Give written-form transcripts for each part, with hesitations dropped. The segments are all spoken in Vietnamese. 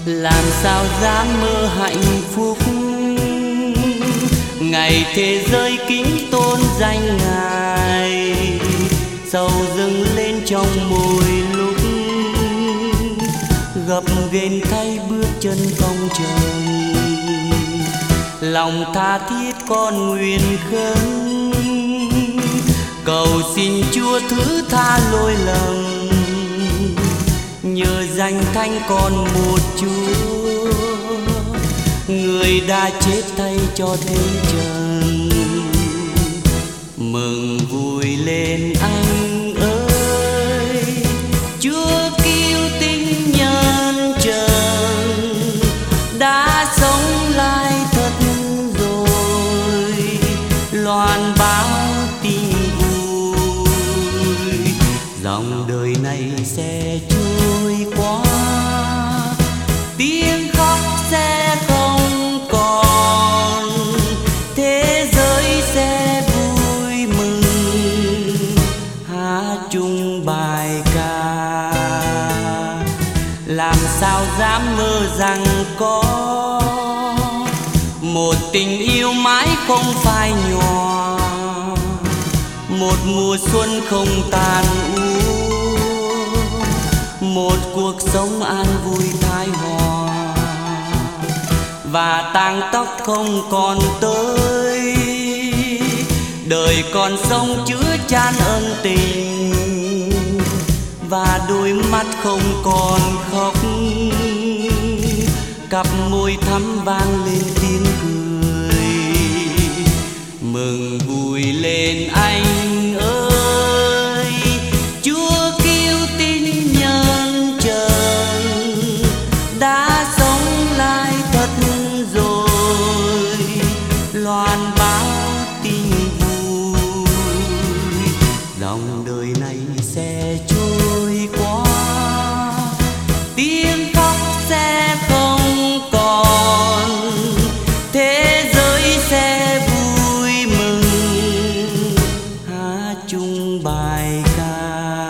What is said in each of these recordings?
Làm sao dám mơ hạnh phúc ngày thế giới kính tôn danh Ngài, sầu dâng lên trong mỗi lúc gập ghềnh thay bước chân phong trần. Lòng tha thiết con nguyện khấn cầu xin Chúa thứ tha lỗi lầm, nhờ danh thánh con một Chúa, người đã chết thay cho thế trần. Mừng vui lên anh ơi, Chúa cứu tinh nhân trần, đã sống lại thật rồi, loan báo tin vui. Dòng đời này sẽ trôi qua, tiếng khóc sẽ không còn, thế giới sẽ vui mừng hát chung bài ca. Làm sao dám mơ rằng có một tình yêu mãi không phai nhòa, một mùa xuân không tàn úa, một cuộc sống an vui thái hòa, và tang tóc không còn tới, đời còn sống chứa chan ân tình, và đôi mắt không còn khóc, cặp môi thắm vang lên tiếng cười. Mừng vui lên anh ơi, Chúa cứu tinh nhân trần, đã sống lại thật rồi, loan báo tin vui. Dòng đời này sẽ trôi qua, tiếng khóc sẽ không còn, thế giới sẽ vui mừng hát chung bài ca.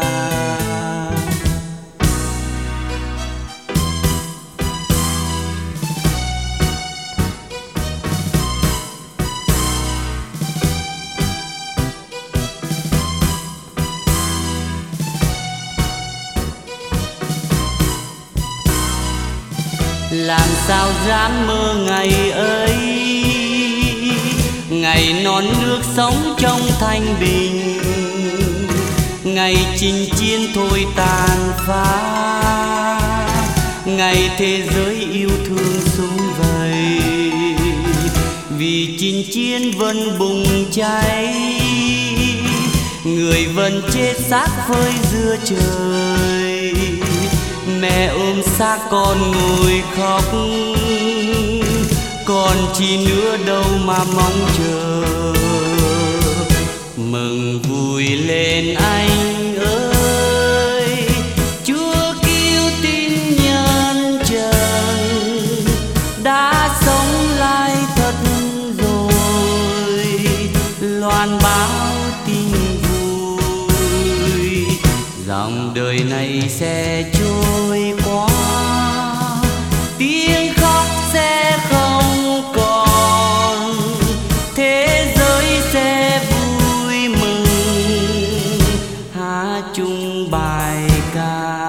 Làm sao dám mơ ngày ấy, ngày non nước sống trong thanh bình, ngày chinh chiến thôi tàn phá, ngày thế giới yêu thương sum vầy, vì chinh chiến vẫn bùng cháy, người vẫn chết xác phơi giữa trời. Mẹ ôm xác con ngồi khóc, còn chi nữa đâu mà mong chờ. Mừng vui lên anh ơi, Chúa cứu tinh nhân trần, đã sống lại thật rồi, loan báo tin vui. Dòng đời này sẽ trôi qua, tiếng khóc sẽ không còn, thế giới sẽ vui mừng hát chung bài ca.